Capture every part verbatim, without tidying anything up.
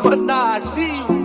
but now I see you.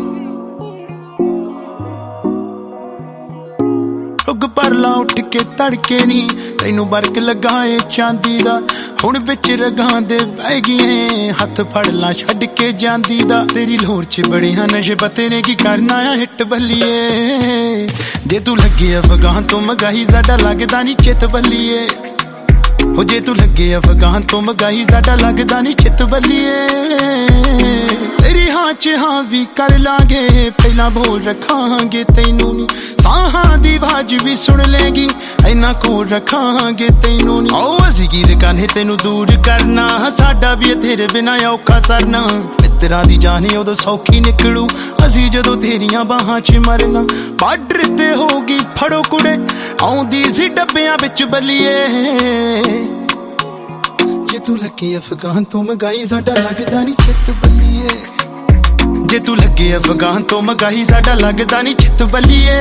रुग पर ला उठ के तड़के नी तैनू बरक लगाए चांदी दा हुण बिच रगां दे बह गए हथ फड़ ला छड्ड के जांदी दा तेरी लोर च बड़े हैं नशे पते ने की करना आ हिट बल्लिए जे तू लगे अफगान तो मगाही साडा लगदा नी चित बल्लिए हो जे तू लगे अफगान तो मगाही साडा लगदा नी चित बल्लिए तेरी हाँ च हाँ भी कर लांगे पहला बोल रखांगे तैनू नी साहां दी आवाज भी सुन लेगी इन्ना कोल रखांगे तैनू नी ओ असी की रकाने तैनू दूर करना साडा भी तेरे बिना औखा सरना मित्रा दी जाने उदों सौखी निकलू असी जदों तेरियां बाहां च मरना बार्डर ते होगी फड़ो कुड़े आउंदी सी डब्बियां विच बल्लिए जे तू लगे अफगान तो मगाही साडा लगदा नी चित बल्लिए जे तू लगे अफगान तो मगाही साडा लगदा नी चित बल्लिए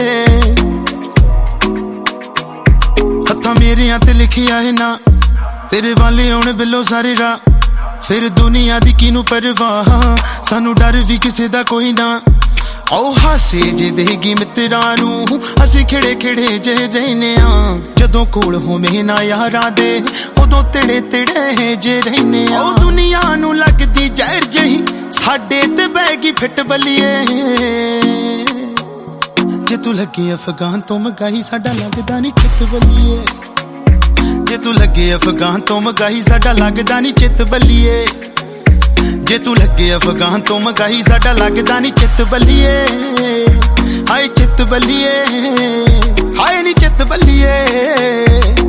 हत्थां मेरियां ते लिखिया है ना तेरे वाले आउणे बिलो सारे राह फिर दुनिया दी किनू परवाह सानू डर भी किसे दा कोई ना औ हासे जे देगी मित्रां नू असी खिड़े खिड़े जे रहने आ जदों कोल होवे ना यारां दे उदों तिड़े तिड़े जे रहने आ ओ दुनिया नू लगदी जहर जही साडे ते बैगी फिट बल्लिए जे तू लगे अफगान तो मगाही साडा लगदा नी चित बल्लिए जे तू लगे अफगान तो मगाही साडा लगदा नी चित बल्लिए जे तू लगे अफगान तो मगाही साडा लगदा नी चित बल्लिए हाय चित बल्लिए हाय नी चित बल्लिए।